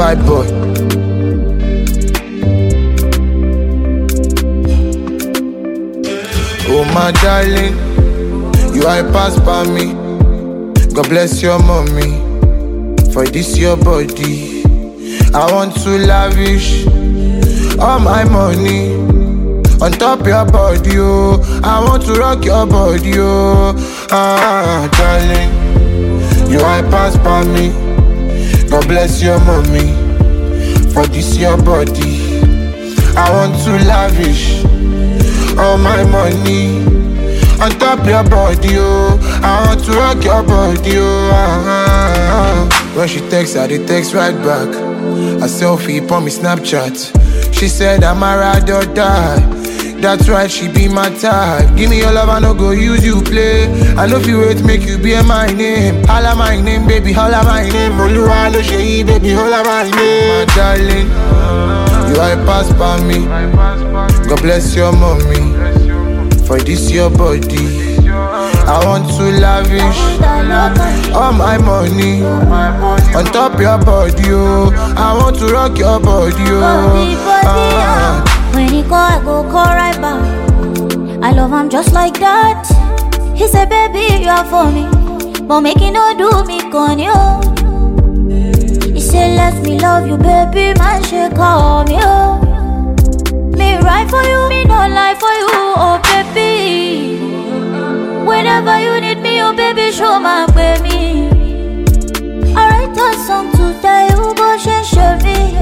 White boy. Oh my darling, you I pass by me. God bless your mommy for this your body. I want to lavish all my money on top your body, oh. I want to rock your body, oh. Darling, you I pass by me. God bless your mommy for this your body. I want to lavish all my money on top your body, oh. I want to rock your body, oh. When she texts, I dey text right back. A selfie on me Snapchat. She said I'm a ride or die. That's right, she be my type. Give me your love, I no go use you play. I know if you wait, make you be my name. Holla my name, baby, holla my name. Oluwa lo ṣe, baby, holla my name. My darling, you I pass by me. God bless your mommy for this your body. I want to lavish all my money on top your body, oh. I want to rock your body, oh. When he call, I go call right back. I love him just like that. He said, baby, you are for me, but make it no do me con you. He said, let me love you, baby, man, she call me, oh. Me right for you, me no lie for you, oh baby. Whenever you need me, oh baby, show my baby. I write a song to tell you, but she show me.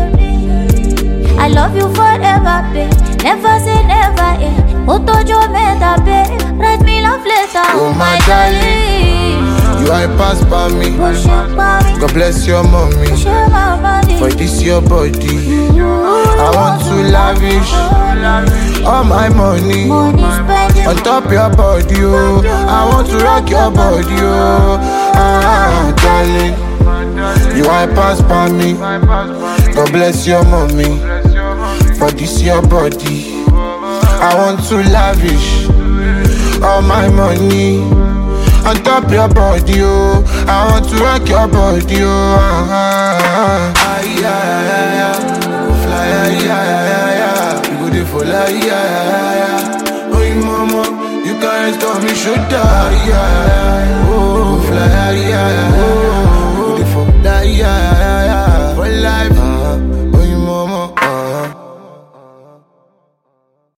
I love you forever, babe. Never say never, eh. Otojo meda, babe. Write me love letter, oh my darling. You I pass by me. God bless your mommy for this your body. I want to lavish all my money on top your body, oh. I want to rock your body, oh. Darling, you I pass by me. God bless your mommy for this your body. I want to lavish all my money on top your body, oh. I want to rock your body, oh. We go fly, we go dey for like, oh, mama, you can't stop me, should die,